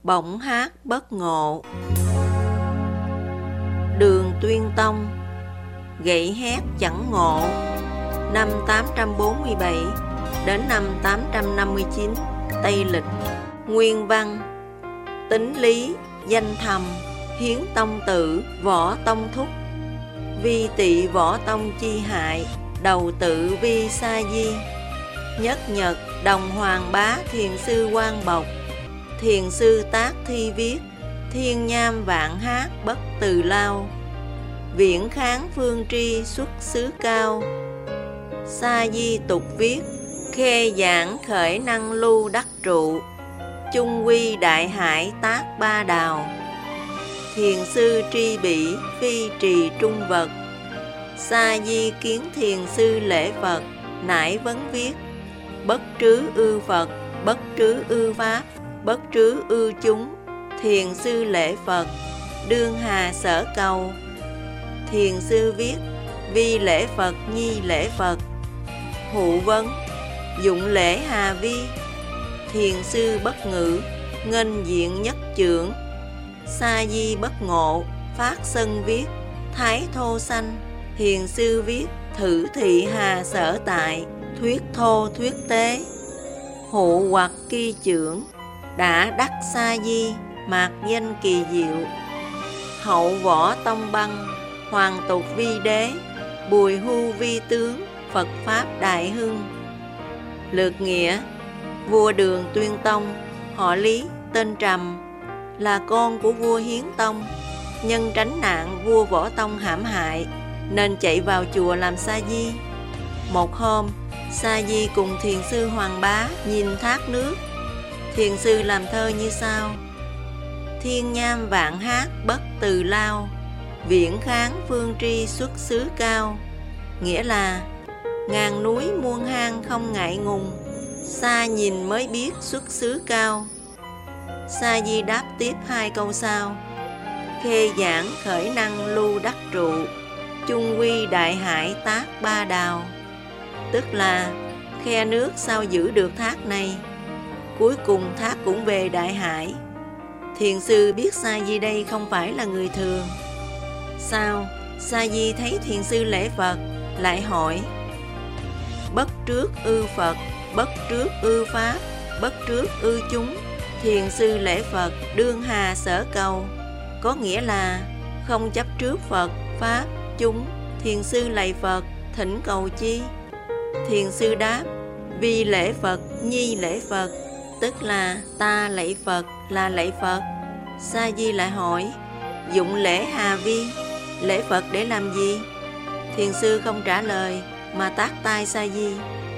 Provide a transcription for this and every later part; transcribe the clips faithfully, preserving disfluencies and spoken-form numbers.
Bỗng hát bất ngộ. Đường Tuyên Tông gậy hét chẳng ngộ. Năm tám trăm bốn mươi bảy đến năm tám trăm năm mươi chín Tây Lịch. Nguyên văn: Tính lý danh thầm, hiến tông tử, võ tông thúc. Vi tị võ tông chi hại, đầu tự vi sa di. Nhất nhật đồng hoàng bá, thiền sư quan bộc. Thiền sư tác thi viết, thiên nham vạn hát bất từ lao. Viễn kháng phương tri xuất xứ cao. Sa di tục viết, khê giảng khởi năng lưu đắc trụ. Chung quy đại hải tác ba đào. Thiền sư tri bỉ, phi trì trung vật. Sa di kiến thiền sư lễ Phật, nải vấn viết. Bất trứ ư Phật, bất trứ ư Pháp, bất trứ ư chúng. Thiền sư lễ Phật, đương hà sở cầu. Thiền sư viết, vi lễ Phật nhi lễ Phật. Hụ vấn, dụng lễ hà vi. Thiền sư bất ngữ, nghênh diện nhất trưởng. Sa di bất ngộ, phát sân viết. Thái thô sanh. Thiền sư viết, thử thị hà sở tại. Thuyết thô thuyết tế. Hụ hoặc kỳ trưởng, đã đắc sa di, mạc danh kỳ diệu. Hậu võ tông băng, hoàng tục vi đế. Bùi hu vi tướng, Phật pháp đại hưng. Lược nghĩa: vua Đường Tuyên Tông, họ Lý, tên Trầm, là con của vua Hiến Tông. Nhân tránh nạn vua Võ Tông hãm hại, nên chạy vào chùa làm sa di. Một hôm, sa di cùng thiền sư Hoàng Bá nhìn thác nước. Thiền sư làm thơ như sau: thiên nham vạn hát bất từ lao. Viễn kháng phương tri xuất xứ cao. Nghĩa là ngàn núi muôn hang không ngại ngùng, xa nhìn mới biết xuất xứ cao. Sa di đáp tiếp hai câu sau: khê giảng khởi năng lưu đắc trụ. Chung quy đại hải tác ba đào. Tức là khe nước sao giữ được thác này, cuối cùng thác cũng về đại hải. Thiền sư biết sa di đây không phải là người thường. Sao sa di thấy thiền sư lễ Phật, lại hỏi: bất trước ư Phật, bất trước ư Pháp, bất trước ư chúng. Thiền sư lễ Phật, đương hà sở cầu. Có nghĩa là không chấp trước Phật, Pháp, chúng. Thiền sư lạy Phật, thỉnh cầu chi? Thiền sư đáp: vì lễ Phật nhi lễ Phật. Tức là ta lạy Phật là lạy Phật. Sa di lại hỏi: dụng lễ hà vi, lễ Phật để làm gì? Thiền sư không trả lời mà tát tai sa di.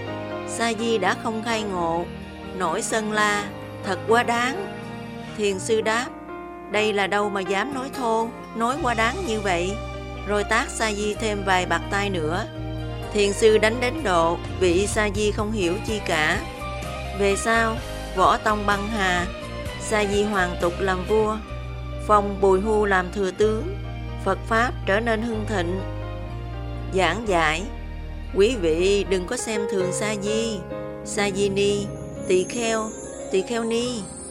Sa di đã không khai ngộ, nổi sân la: thật quá đáng. Thiền sư đáp: đây là đâu mà dám nói thô, nói quá đáng như vậy. Rồi tát sa di thêm vài bạt tai nữa. Thiền sư đánh đến độ vị sa di không hiểu chi cả. Về sau, Võ Tông băng hà, sa di hoàng tục làm vua, phong Bùi Hu làm thừa tướng. Phật pháp trở nên hưng thịnh. Giảng giải: quý vị đừng có xem thường sa di, sa di ni, tỳ kheo, tỳ kheo ni.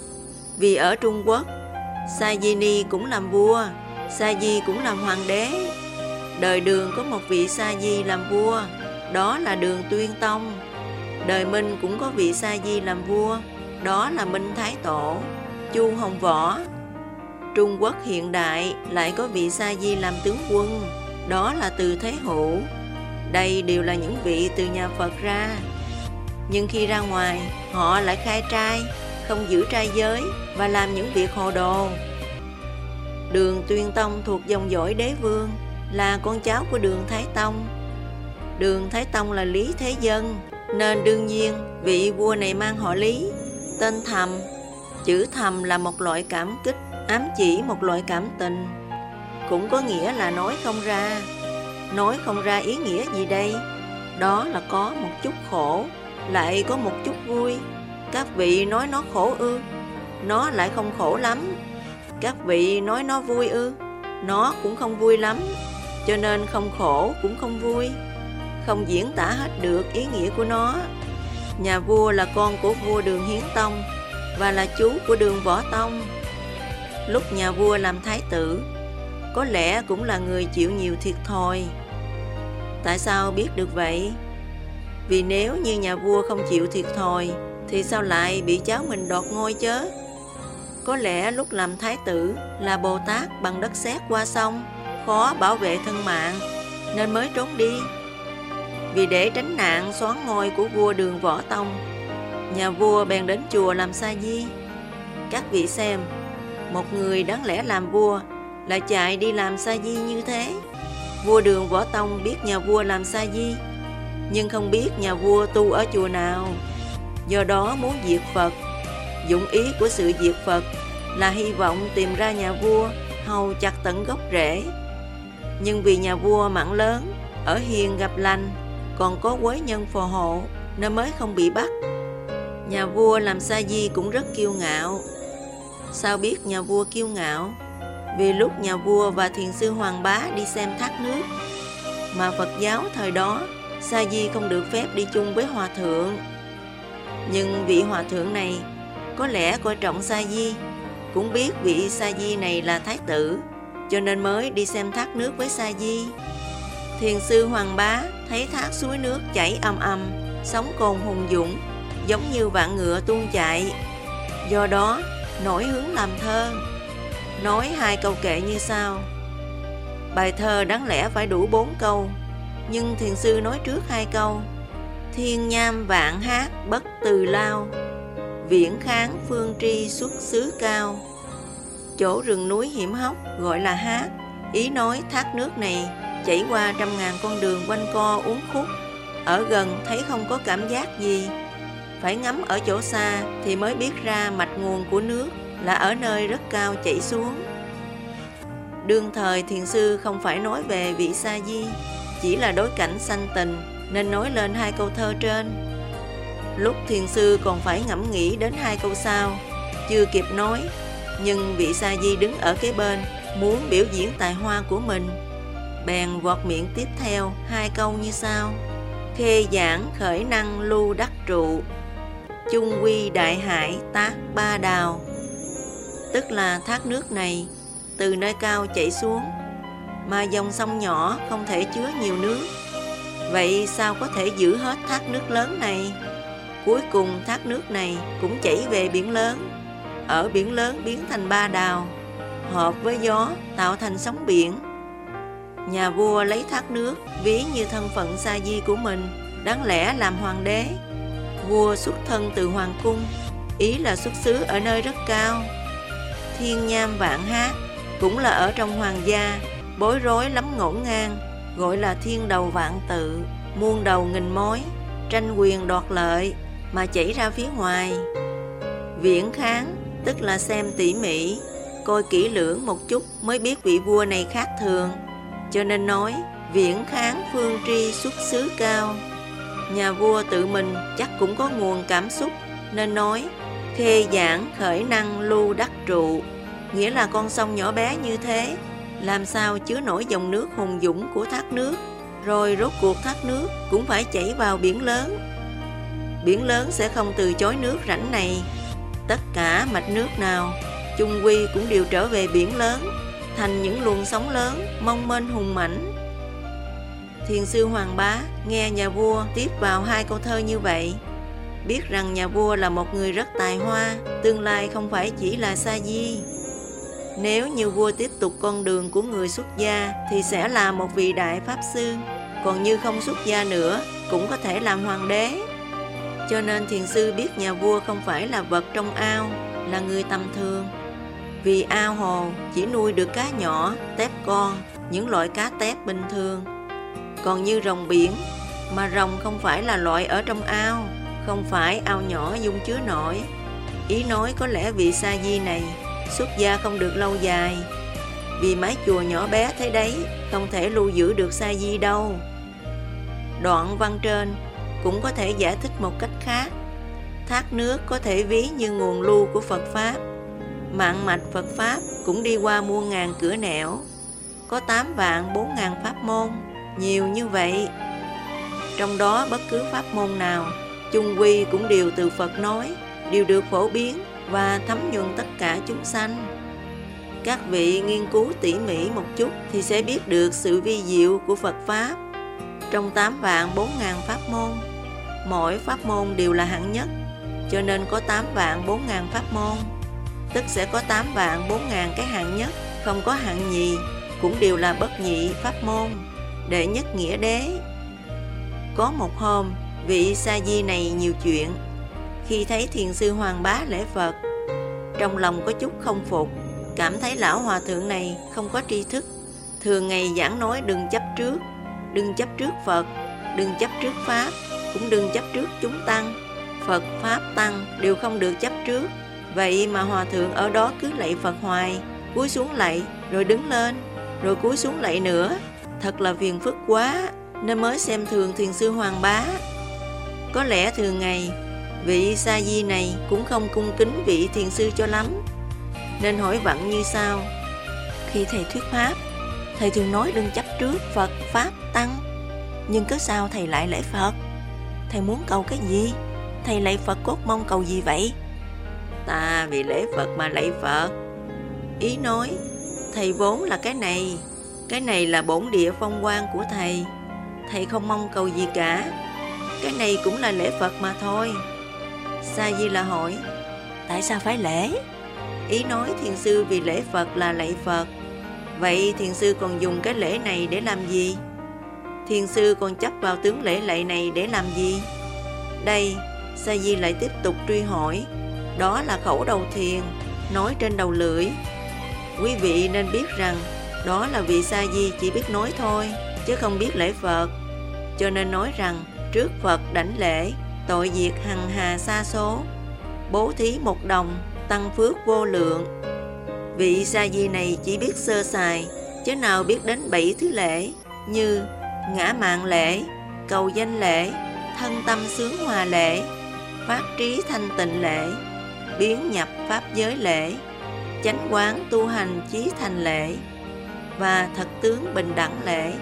Vì ở Trung Quốc, sa di ni cũng làm vua, sa di cũng làm hoàng đế. Đời Đường có một vị sa di làm vua, đó là Đường Tuyên Tông. Đời Minh cũng có vị sa di làm vua, đó là Minh Thái Tổ, Chu Hồng Võ. Trung Quốc hiện đại lại có vị sa di làm tướng quân, đó là Từ Thế Hữu. Đây đều là những vị từ nhà Phật ra. Nhưng khi ra ngoài, họ lại khai trai, không giữ trai giới và làm những việc hồ đồ. Đường Tuyên Tông thuộc dòng dõi đế vương, là con cháu của Đường Thái Tông. Đường Thái Tông là Lý Thế Dân, nên đương nhiên vị vua này mang họ Lý, tên Thầm. Chữ Thầm là một loại cảm kích, ám chỉ một loại cảm tình. Cũng có nghĩa là nói không ra. Nói không ra ý nghĩa gì đây? Đó là có một chút khổ, lại có một chút vui. Các vị nói nó khổ ư? Nó lại không khổ lắm. Các vị nói nó vui ư? Nó cũng không vui lắm. Cho nên không khổ cũng không vui, không diễn tả hết được ý nghĩa của nó. Nhà vua là con của vua Đường Hiến Tông và là chú của Đường Võ Tông. lúc nhà vua làm thái tử, có lẽ cũng là người chịu nhiều thiệt thòi. Tại sao biết được vậy? Vì nếu như nhà vua không chịu thiệt thòi, thì sao lại bị cháu mình đoạt ngôi chớ? Có lẽ lúc làm thái tử là Bồ Tát bằng đất sét qua sông, khó bảo vệ thân mạng, nên mới trốn đi. Vì để tránh nạn soán ngôi của vua Đường Võ Tông, nhà vua bèn đến chùa làm sa di. Các vị xem, một người đáng lẽ làm vua lại chạy đi làm sa di như thế. Vua Đường Võ Tông biết nhà vua làm sa di, nhưng không biết nhà vua tu ở chùa nào. Do đó muốn diệt Phật. Dụng ý của sự diệt Phật là hy vọng tìm ra nhà vua, hầu chặt tận gốc rễ. Nhưng vì nhà vua mặn lớn, ở hiền gặp lành, còn có quế nhân phù hộ, nên mới không bị bắt. Nhà vua làm sa di cũng rất kiêu ngạo. Sao biết nhà vua kiêu ngạo? Vì lúc nhà vua và thiền sư Hoàng Bá đi xem thác nước, mà Phật giáo thời đó sa di không được phép đi chung với hòa thượng. Nhưng vị hòa thượng này có lẽ coi trọng sa di, cũng biết vị sa di này là thái tử, cho nên mới đi xem thác nước với sa di. Thiền sư Hoàng Bá thấy thác suối nước chảy ầm ầm, sóng cồn hùng dũng, giống như vạn ngựa tuôn chạy. Do đó nổi hứng làm thơ, nói hai câu kệ như sau. Bài thơ đáng lẽ phải đủ bốn câu, nhưng thiền sư nói trước hai câu. Thiên nham vạn hát bất từ lao, viễn kháng phương tri xuất xứ cao. Chỗ rừng núi hiểm hóc gọi là hát, ý nói thác nước này chảy qua trăm ngàn con đường quanh co uốn khúc. Ở gần thấy không có cảm giác gì, phải ngắm ở chỗ xa thì mới biết ra mạch nguồn của nước là ở nơi rất cao chảy xuống. Đương thời thiền sư không phải nói về vị sa di, chỉ là đối cảnh sanh tình, nên nói lên hai câu thơ trên. Lúc thiền sư còn phải ngẫm nghĩ đến hai câu sau, chưa kịp nói, nhưng vị sa di đứng ở kế bên muốn biểu diễn tài hoa của mình, bèn vọt miệng tiếp theo hai câu như sau. Khê giảng khởi năng lưu đắc trụ, chung quy đại hải tác ba đào. Tức là thác nước này từ nơi cao chảy xuống, mà dòng sông nhỏ không thể chứa nhiều nước. Vậy sao có thể giữ hết thác nước lớn này? Cuối cùng thác nước này cũng chảy về biển lớn, ở biển lớn biến thành ba đào, hợp với gió tạo thành sóng biển. Nhà vua lấy thác nước ví như thân phận sa di của mình, đáng lẽ làm hoàng đế. Vua xuất thân từ hoàng cung, ý là xuất xứ ở nơi rất cao. Thiên nham vạn hát cũng là ở trong hoàng gia, bối rối lắm ngổn ngang, gọi là thiên đầu vạn tự, muôn đầu nghìn mối, tranh quyền đoạt lợi mà chảy ra phía ngoài. Viễn kháng tức là xem tỉ mỉ, coi kỹ lưỡng một chút mới biết vị vua này khác thường, cho nên nói viễn kháng phương tri xuất xứ cao. Nhà vua tự mình chắc cũng có nguồn cảm xúc, nên nói khê giảng khởi năng lưu đắc trụ, nghĩa là con sông nhỏ bé như thế, làm sao chứa nổi dòng nước hùng dũng của thác nước, rồi rốt cuộc thác nước cũng phải chảy vào biển lớn. Biển lớn sẽ không từ chối nước rãnh này. Tất cả mạch nước nào chung quy cũng đều trở về biển lớn, thành những luồng sóng lớn mong mênh hùng mãnh. Thiền sư Hoàng Bá nghe nhà vua tiếp vào hai câu thơ như vậy, biết rằng nhà vua là một người rất tài hoa, tương lai không phải chỉ là sa di. Nếu như vua tiếp tục con đường của người xuất gia thì sẽ là một vị đại pháp sư, còn như không xuất gia nữa cũng có thể làm hoàng đế. Cho nên thiền sư biết nhà vua không phải là vật trong ao, là người tầm thường. Vì ao hồ chỉ nuôi được cá nhỏ, tép con, những loại cá tép bình thường. Còn như rồng biển, mà rồng không phải là loại ở trong ao, không phải ao nhỏ dung chứa nổi. Ý nói có lẽ vị sa di này xuất gia không được lâu dài, vì mái chùa nhỏ bé thế đấy không thể lưu giữ được sa di đâu. Đoạn văn trên cũng có thể giải thích một cách khác. Thác nước có thể ví như nguồn lưu của Phật Pháp. Mạng mạch Phật Pháp cũng đi qua muôn ngàn cửa nẻo, có tám vạn bốn ngàn pháp môn, nhiều như vậy. Trong đó bất cứ pháp môn nào chung quy cũng đều từ Phật nói, đều được phổ biến và thấm nhuần tất cả chúng sanh. Các vị nghiên cứu tỉ mỉ một chút thì sẽ biết được sự vi diệu của Phật Pháp. Trong tám vạn bốn ngàn pháp môn, mỗi pháp môn đều là hạng nhất, cho nên có tám vạn bốn ngàn pháp môn, tức sẽ có tám vạn bốn ngàn cái hạng nhất, không có hạng nhì, cũng đều là bất nhị pháp môn, đệ nhất nghĩa đế. Có một hôm, vị Sa Di này nhiều chuyện, khi thấy thiền sư Hoàng Bá lễ Phật, trong lòng có chút không phục, cảm thấy lão hòa thượng này không có tri thức, thường ngày giảng nói đừng chấp trước, đừng chấp trước Phật, đừng chấp trước Pháp, cũng đừng chấp trước chúng tăng. Phật, Pháp, Tăng đều không được chấp trước. Vậy mà hòa thượng ở đó cứ lạy Phật hoài, cúi xuống lạy, rồi đứng lên, rồi cúi xuống lạy nữa. Thật là phiền phức quá, nên mới xem thường thiền sư Hoàng Bá. Có lẽ thường ngày, vị Sa Di này cũng không cung kính vị thiền sư cho lắm, nên hỏi vặn như sau. Khi thầy thuyết Pháp, thầy thường nói đừng chấp trước Phật, Pháp, Tăng, nhưng cớ sao thầy lại lễ Phật? Thầy muốn cầu cái gì? Thầy lạy Phật cốt mong cầu gì vậy? Ta vì lễ Phật mà lạy Phật. Ý nói, thầy vốn là cái này, cái này là bổn địa phong quang của thầy, thầy không mong cầu gì cả, cái này cũng là lễ Phật mà thôi. Sa Di là hỏi, tại sao phải lễ? Ý nói thiền sư vì lễ Phật là lạy Phật. Vậy thiền sư còn dùng cái lễ này để làm gì? Thiền sư còn chấp vào tướng lễ lạy này để làm gì? Đây, Sa Di lại tiếp tục truy hỏi. Đó là khẩu đầu thiền, nói trên đầu lưỡi. Quý vị nên biết rằng đó là vị Sa Di chỉ biết nói thôi, chứ không biết lễ Phật. Cho nên nói rằng trước Phật đảnh lễ, tội diệt hằng hà sa số, bố thí một đồng, tăng phước vô lượng. Vị Sa Di này chỉ biết sơ sài, chứ nào biết đến bảy thứ lễ như ngã mạn lễ, cầu danh lễ, thân tâm sướng hòa lễ, phát trí thanh tịnh lễ, biến nhập pháp giới lễ, chánh quán tu hành chí thành lễ và thật tướng bình đẳng lễ.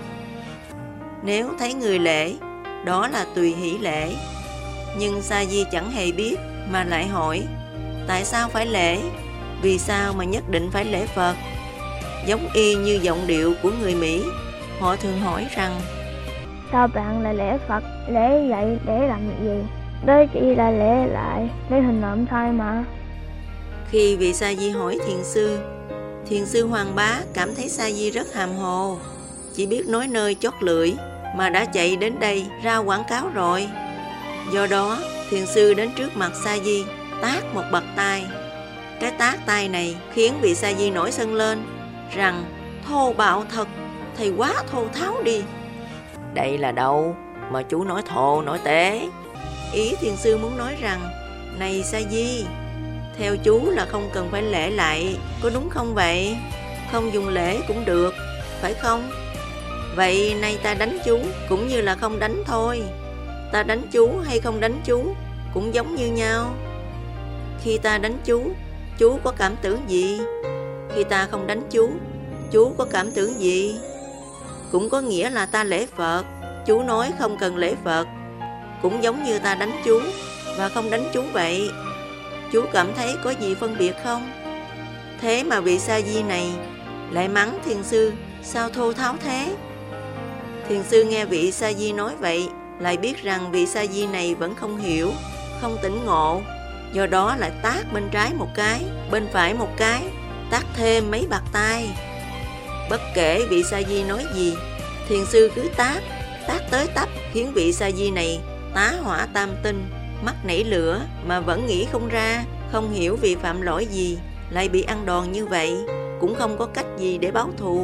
Nếu thấy người lễ, đó là tùy hỷ lễ. Nhưng Sa Di chẳng hề biết mà lại hỏi, tại sao phải lễ? Vì sao mà nhất định phải lễ Phật? Giống y như giọng điệu của người Mỹ, họ thường hỏi rằng, sao bạn lại lễ Phật? Lễ vậy để làm gì? Đấy chỉ là lễ lại, lấy hình nộm thôi mà. Khi vị Sa Di hỏi thiền sư, thiền sư Hoàng Bá cảm thấy Sa Di rất hàm hồ, chỉ biết nói nơi chót lưỡi mà đã chạy đến đây ra quảng cáo rồi. Do đó, thiền sư đến trước mặt Sa Di, tát một bậc tai. Cái tát tai này khiến vị Sa Di nổi sân lên, rằng thô bạo thật, thầy quá thô tháo đi. Đây là đâu mà chú nói thô nói tế? Ý thiền sư muốn nói rằng, này Sa Di, theo chú là không cần phải lễ lại, có đúng không vậy? Không dùng lễ cũng được, phải không? Vậy nay ta đánh chú cũng như là không đánh thôi. Ta đánh chú hay không đánh chú cũng giống như nhau. Khi ta đánh chú, chú có cảm tưởng gì? Khi ta không đánh chú, chú có cảm tưởng gì? Cũng có nghĩa là ta lễ Phật. Chú nói không cần lễ Phật, cũng giống như ta đánh chú và không đánh chú vậy. Chú cảm thấy có gì phân biệt không? Thế mà vị Sa Di này lại mắng thiền sư sao thô tháo thế? Thiền sư nghe vị Sa Di nói vậy, lại biết rằng vị Sa Di này vẫn không hiểu, không tỉnh ngộ, do đó lại tát bên trái một cái, bên phải một cái, tát thêm mấy bạt tai. Bất kể vị Sa Di nói gì, thiền sư cứ tát, tát tới tấp, khiến vị Sa Di này tá hỏa tam tinh, mắt nảy lửa mà vẫn nghĩ không ra, không hiểu vì phạm lỗi gì lại bị ăn đòn như vậy, cũng không có cách gì để báo thù.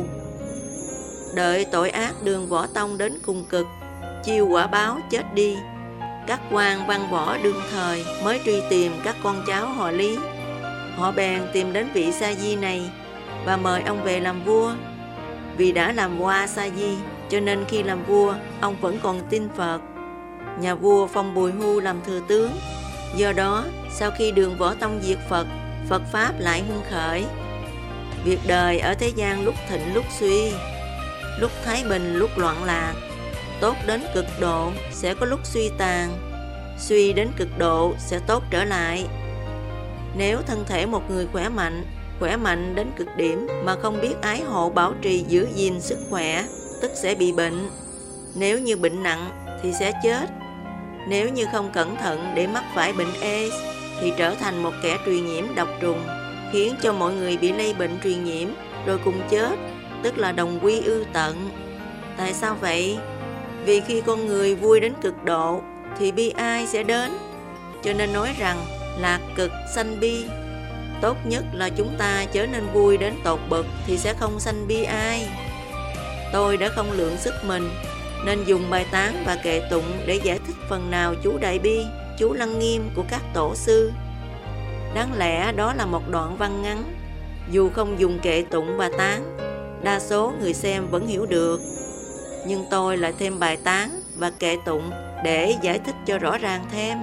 Đợi tội ác Đường Võ Tông đến cùng cực, chiêu quả báo chết đi, các quan văn võ đương thời mới truy tìm các con cháu họ Lý. Họ bèn tìm đến vị Sa Di này và mời ông về làm vua. Vì đã làm qua Sa Di, cho nên khi làm vua, ông vẫn còn tin Phật. Nhà vua phong Bùi Hu làm thừa tướng. Do đó, sau khi Đường Võ Tông diệt Phật, Phật Pháp lại hưng khởi. Việc đời ở thế gian lúc thịnh lúc suy, lúc thái bình lúc loạn lạc. Tốt đến cực độ sẽ có lúc suy tàn, suy đến cực độ sẽ tốt trở lại. Nếu thân thể một người khỏe mạnh khỏe mạnh đến cực điểm mà không biết ái hộ bảo trì giữ gìn sức khỏe, tức sẽ bị bệnh. Nếu như bệnh nặng thì sẽ chết. Nếu như không cẩn thận để mắc phải bệnh AIDS thì trở thành một kẻ truyền nhiễm độc trùng, khiến cho mọi người bị lây bệnh truyền nhiễm rồi cùng chết, tức là đồng quy ư tận. Tại sao vậy? Vì khi con người vui đến cực độ thì bi ai sẽ đến. Cho nên nói rằng lạc cực sanh bi. Tốt nhất là chúng ta trở nên vui đến tột bậc thì sẽ không sanh bi ai. Tôi đã không lượng sức mình nên dùng bài tán và kệ tụng để giải thích phần nào chú Đại Bi, chú Lăng Nghiêm của các tổ sư. Đáng lẽ đó là một đoạn văn ngắn, dù không dùng kệ tụng và tán, đa số người xem vẫn hiểu được. Nhưng tôi lại thêm bài tán và kệ tụng để giải thích cho rõ ràng thêm.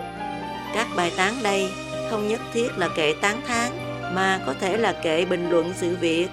Các bài tán đây không nhất thiết là kệ tán thán, mà có thể là kệ bình luận sự việc.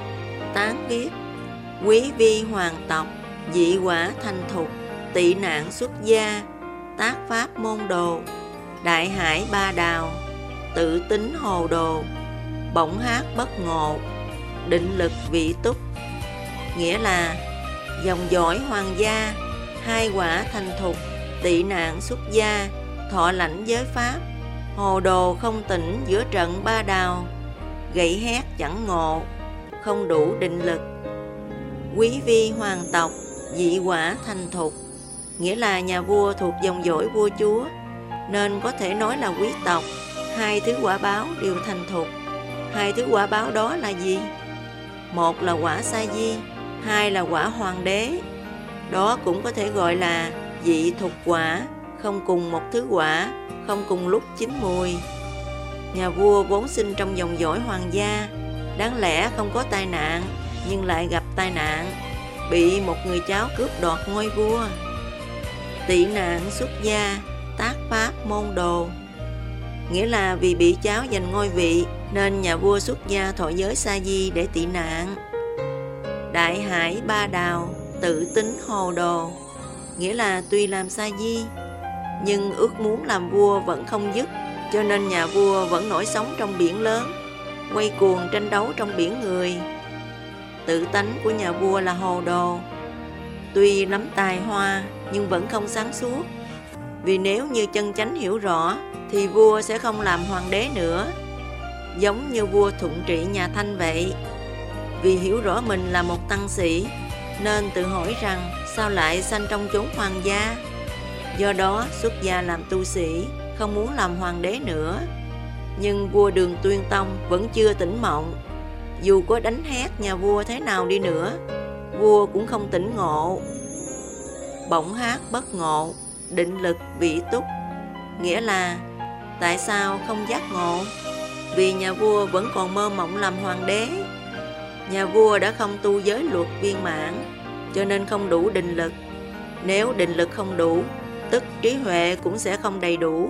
Tán viết: quý vi hoàng tộc, dị quả thành thục, tị nạn xuất gia, tác pháp môn đồ, đại hải ba đào, tự tính hồ đồ, bỗng hát bất ngộ, định lực vị túc. Nghĩa là dòng dõi hoàng gia, hai quả thành thục, tị nạn xuất gia, thọ lãnh giới pháp, hồ đồ không tỉnh giữa trận ba đào, gậy hét chẳng ngộ, không đủ định lực. Quý vi hoàng tộc, dị quả thành thục, nghĩa là nhà vua thuộc dòng dõi vua chúa, nên có thể nói là quý tộc. Hai thứ quả báo đều thành thục. Hai thứ quả báo đó là gì? Một là quả sa di, hai là quả hoàng đế. Đó cũng có thể gọi là dị thục quả, không cùng một thứ quả, không cùng lúc chín mùi. Nhà vua vốn sinh trong dòng dõi hoàng gia, đáng lẽ không có tai nạn, nhưng lại gặp tai nạn, bị một người cháu cướp đoạt ngôi vua. Tị nạn xuất gia, tác pháp môn đồ, nghĩa là vì bị cháu giành ngôi vị nên nhà vua xuất gia thọ giới sa di để tị nạn. Đại hải ba đào, tự tính hồ đồ, nghĩa là tuy làm sa di nhưng ước muốn làm vua vẫn không dứt, cho nên nhà vua vẫn nổi sóng trong biển lớn, quay cuồng tranh đấu trong biển người. Tự tánh của nhà vua là hồ đồ, tuy lắm tài hoa nhưng vẫn không sáng suốt. Vì nếu như chân chánh hiểu rõ thì vua sẽ không làm hoàng đế nữa, giống như vua Thuận Trị nhà Thanh vậy. Vì hiểu rõ mình là một tăng sĩ nên tự hỏi rằng sao lại sanh trong chốn hoàng gia. Do đó xuất gia làm tu sĩ, không muốn làm hoàng đế nữa. Nhưng vua Đường Tuyên Tông vẫn chưa tỉnh mộng. Dù có đánh hét nhà vua thế nào đi nữa, vua cũng không tỉnh ngộ. Bỗng hát bất ngộ, định lực vị túc, nghĩa là tại sao không giác ngộ? Vì nhà vua vẫn còn mơ mộng làm hoàng đế. Nhà vua đã không tu giới luật viên mãn, cho nên không đủ định lực. Nếu định lực không đủ, tức trí huệ cũng sẽ không đầy đủ.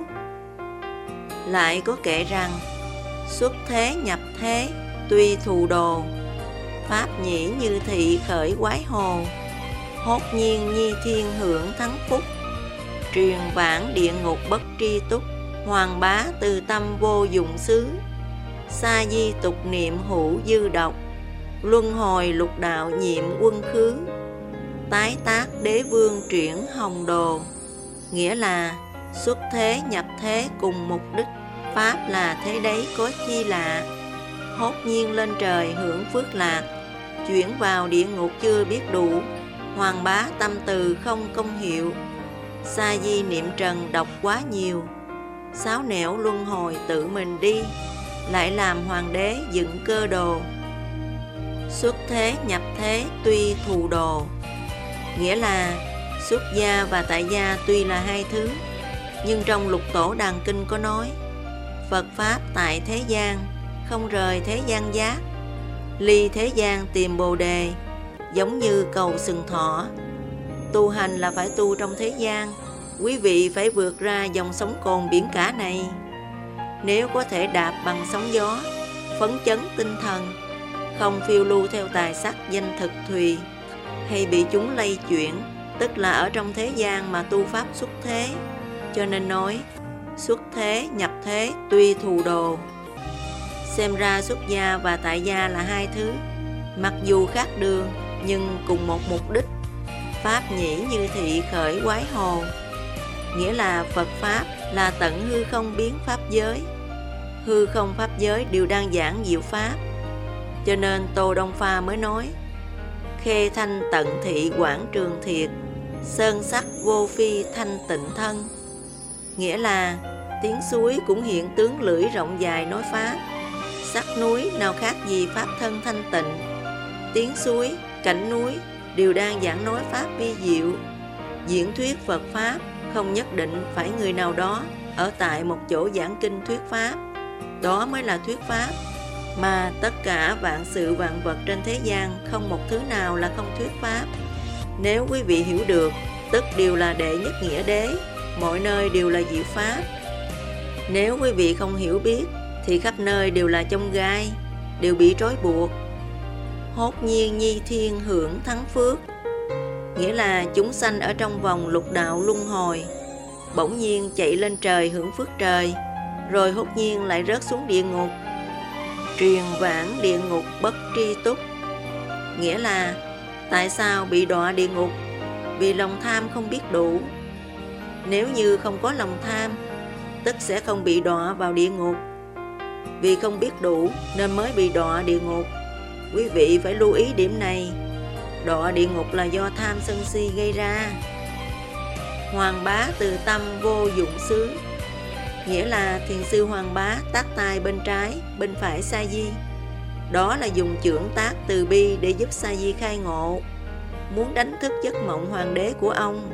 Lại có kệ rằng xuất thế nhập thế, tuy thù đồ, pháp nhĩ như thị khởi quái hồ, hốt nhiên nhi thiên hưởng thắng phúc, truyền vãng địa ngục bất tri túc, hoàng bá từ tâm vô dụng xứ, sa di tục niệm hữu dư độc, luân hồi lục đạo nhiệm quân khứ, tái tác đế vương chuyển hồng đồ, nghĩa là xuất thế nhập thế cùng mục đích, pháp là thế đấy có chi lạ, hốt nhiên lên trời hưởng phước lạc, chuyển vào địa ngục chưa biết đủ, hoàng bá tâm từ không công hiệu, sa di niệm trần độc quá nhiều, sáo nẻo luân hồi tự mình đi, lại làm hoàng đế dựng cơ đồ. Xuất thế nhập thế tuy thù đồ, nghĩa là xuất gia và tại gia tuy là hai thứ, nhưng trong Lục Tổ Đàn Kinh có nói Phật Pháp tại thế gian, không rời thế gian giác, ly thế gian tìm Bồ Đề, giống như cầu sừng thọ. Tu hành là phải tu trong thế gian, quý vị phải vượt ra dòng sóng cồn biển cả này. Nếu có thể đạp bằng sóng gió, phấn chấn tinh thần, không phiêu lưu theo tài sắc danh thực thùy, hay bị chúng lay chuyển, tức là ở trong thế gian mà tu pháp xuất thế. Cho nên nói xuất thế nhập thế tuy thù đồ. Xem ra xuất gia và tại gia là hai thứ, mặc dù khác đường nhưng cùng một mục đích. Pháp nhĩ như thị khởi quái hồ, nghĩa là Phật Pháp là tận hư không biến Pháp giới. Hư không Pháp giới đều đang giảng diệu Pháp. Cho nên Tô Đông Pha mới nói: khê thanh tận thị quảng trường thiệt, sơn sắc vô phi thanh tịnh thân. Nghĩa là tiếng suối cũng hiện tướng lưỡi rộng dài nói Pháp, sắc núi nào khác gì Pháp thân thanh tịnh. Tiếng suối, cảnh núi đều đang giảng nói Pháp vi diệu. Diễn thuyết Phật Pháp không nhất định phải người nào đó ở tại một chỗ giảng kinh thuyết Pháp, đó mới là thuyết Pháp. Mà tất cả vạn sự vạn vật trên thế gian không một thứ nào là không thuyết Pháp. Nếu quý vị hiểu được, tức đều là đệ nhất nghĩa đế, mọi nơi đều là diệu Pháp. Nếu quý vị không hiểu biết, thì khắp nơi đều là chông gai, đều bị trói buộc. Hốt nhiên nhi thiên hưởng thắng phước, nghĩa là chúng sanh ở trong vòng lục đạo luân hồi, bỗng nhiên chạy lên trời hưởng phước trời, rồi hốt nhiên lại rớt xuống địa ngục. Truyền vãng địa ngục bất tri túc, nghĩa là tại sao bị đọa địa ngục? Vì lòng tham không biết đủ. Nếu như không có lòng tham, tức sẽ không bị đọa vào địa ngục. Vì không biết đủ nên mới bị đọa địa ngục. Quý vị phải lưu ý điểm này. Đọa địa ngục là do tham sân si gây ra. Hoàng bá từ tâm vô dụng xứ, nghĩa là thiền sư Hoàng Bá tác tay bên trái, bên phải Sa Di. Đó là dùng chưởng tác từ bi để giúp Sa Di khai ngộ, muốn đánh thức giấc mộng hoàng đế của ông.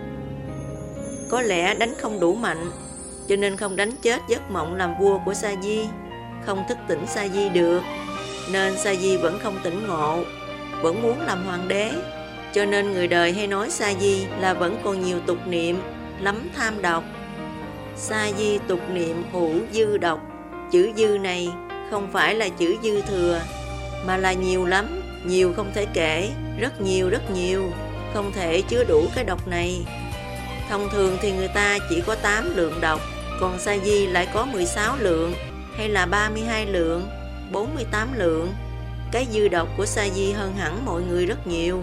Có lẽ đánh không đủ mạnh, cho nên không đánh chết giấc mộng làm vua của Sa Di, không thức tỉnh Sa Di được, nên Sa Di vẫn không tỉnh ngộ, vẫn muốn làm hoàng đế. Cho nên người đời hay nói Sa Di là vẫn còn nhiều tục niệm, lắm tham độc. Sa Di tục niệm hữu dư độc. Chữ dư này không phải là chữ dư thừa, mà là nhiều lắm, nhiều không thể kể, rất nhiều rất nhiều, không thể chứa đủ cái độc này. Thông thường thì người ta chỉ có tám lượng độc, còn Sa Di lại có mười sáu lượng, hay là ba mươi hai lượng, bốn mươi tám lượng. Cái dư độc của Sa Di hơn hẳn mọi người rất nhiều.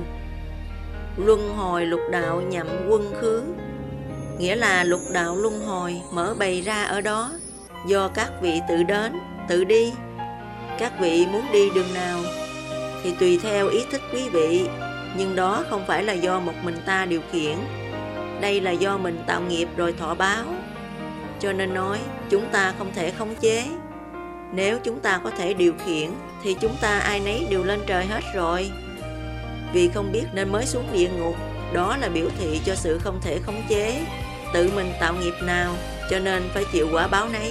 Luân hồi lục đạo nhậm quân khứ, nghĩa là lục đạo luân hồi mở bày ra ở đó, do các vị tự đến, tự đi. Các vị muốn đi đường nào thì tùy theo ý thích quý vị, nhưng đó không phải là do một mình ta điều khiển. Đây là do mình tạo nghiệp rồi thọ báo. Cho nên nói chúng ta không thể khống chế. Nếu chúng ta có thể điều khiển thì chúng ta ai nấy đều lên trời hết rồi. Vì không biết nên mới xuống địa ngục, đó là biểu thị cho sự không thể khống chế. Tự mình tạo nghiệp nào, cho nên phải chịu quả báo nấy.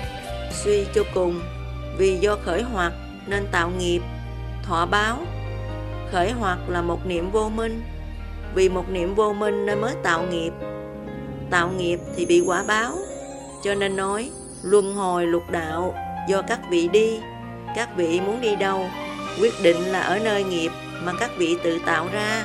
Suy cho cùng, vì do khởi hoặc nên tạo nghiệp, thọ báo. Khởi hoặc là một niệm vô minh, vì một niệm vô minh nên mới tạo nghiệp. Tạo nghiệp thì bị quả báo. Cho nên nói luân hồi lục đạo do các vị đi. Các vị muốn đi đâu, quyết định là ở nơi nghiệp mà các vị tự tạo ra.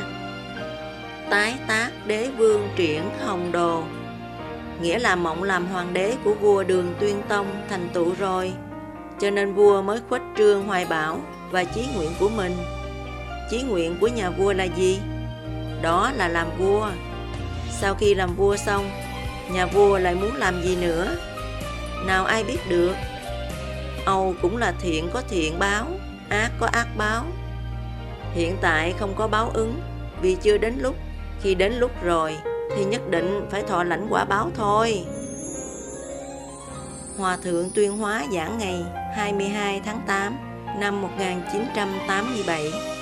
Tái tác đế vương triển hồng đồ, nghĩa là mộng làm hoàng đế của vua Đường Tuyên Tông thành tựu rồi, cho nên vua mới khuếch trương hoài bão và chí nguyện của mình. Chí nguyện của nhà vua là gì? Đó là làm vua. Sau khi làm vua xong, nhà vua lại muốn làm gì nữa? Nào ai biết được? Âu cũng là thiện có thiện báo, ác có ác báo. Hiện tại không có báo ứng, vì chưa đến lúc. Khi đến lúc rồi thì nhất định phải thọ lãnh quả báo thôi. Hòa thượng Tuyên Hóa giảng ngày hai mươi hai tháng tám năm một nghìn chín trăm tám mươi bảy.